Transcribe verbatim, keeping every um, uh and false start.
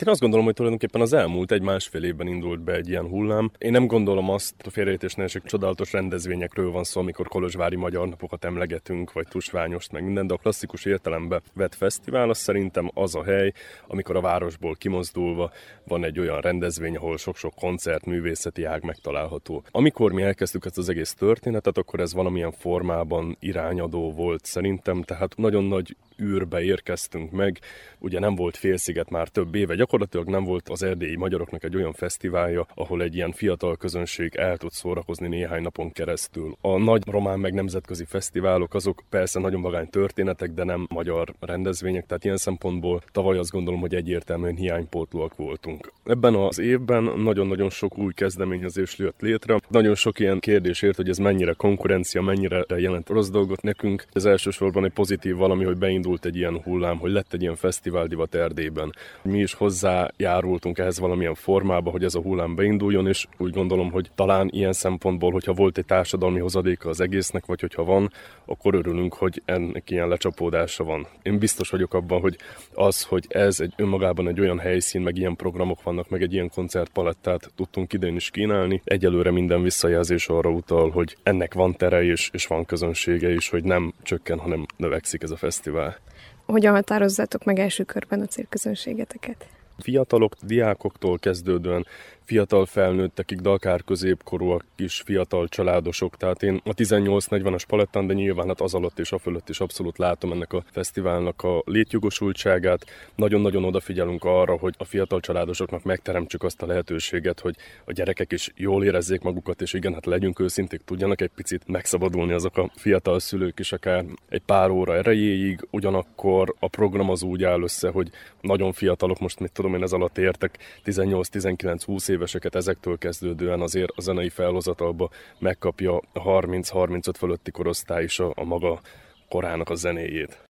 Én azt gondolom, hogy tulajdonképpen az elmúlt egy-másfél évben indult be egy ilyen hullám. Én nem gondolom azt, a félreértés ne esik, csodálatos rendezvényekről van szó, amikor kolozsvári magyar napokat emlegetünk, vagy tusványost, meg minden, de a klasszikus értelembe vett fesztivál, az szerintem az a hely, amikor a városból kimozdulva van egy olyan rendezvény, ahol sok-sok koncert, művészeti ág megtalálható. Amikor mi elkezdtük ezt az egész történetet, akkor ez valamilyen formában irányadó volt szerintem, tehát nagyon nagy űrbe érkeztünk meg, ugye nem volt Félsziget már több éve, gyakorlatilag nem volt az erdélyi magyaroknak egy olyan fesztiválja, ahol egy ilyen fiatal közönség el tud szórakozni néhány napon keresztül. A nagy román meg nemzetközi fesztiválok azok persze nagyon vagány történetek, de nem magyar rendezvények, tehát ilyen szempontból tavaly azt gondolom, hogy egyértelműen hiánypótlóak voltunk. Ebben az évben nagyon-nagyon sok új kezdeményezés jött létre, nagyon sok ilyen kérdés ért, hogy ez mennyire konkurencia, mennyire jelent rossz dolgot nekünk. Ez elsősorban egy pozitív valami, hogy beindult egy ilyen hullám, hogy lett egy ilyen fesztiváldivat Erdélyben. Mi is hozzájárultunk ehhez valamilyen formába, hogy ez a hullám beinduljon, és úgy gondolom, hogy talán ilyen szempontból, hogyha volt egy társadalmi hozadéka az egésznek, vagy hogyha van, akkor örülünk, hogy ennek ilyen lecsapódása van. Én biztos vagyok abban, hogy az, hogy ez egy önmagában egy olyan helyszín, meg ilyen programok vannak, meg egy ilyen koncertpalettát tudtunk idén is kínálni. Egyelőre minden visszajelzés arra utal, hogy ennek van tere és, és van közönsége is, hogy nem csökken, hanem növekszik ez a fesztivál. Hogyan határozzátok meg első körben a célközönségeteket? Fiatalok, diákoktól kezdődően fiatal felnőttekig, de akár középkorúak is, fiatal családosok. Tehát én a tizennyolc-negyvenes palettán, de nyilván hát az alatt és a fölött is abszolút látom ennek a fesztiválnak a létjogosultságát. Nagyon-nagyon odafigyelünk arra, hogy a fiatal családosoknak megteremtsük azt a lehetőséget, hogy a gyerekek is jól érezzék magukat, és igen, hát legyünk őszinték, tudjanak egy picit megszabadulni azok a fiatal szülők is akár egy pár óra erejéig. Ugyanakkor a program az úgy áll össze, hogy nagyon fiatalok, most mit tudom én ez alatt értek, tizennyolc-tizenkilenc-húsz éveseket, ezektől kezdődően azért a zenei felhozatalba megkapja a harminc-harmincöt fölötti korosztály is a, a maga korának a zenéjét.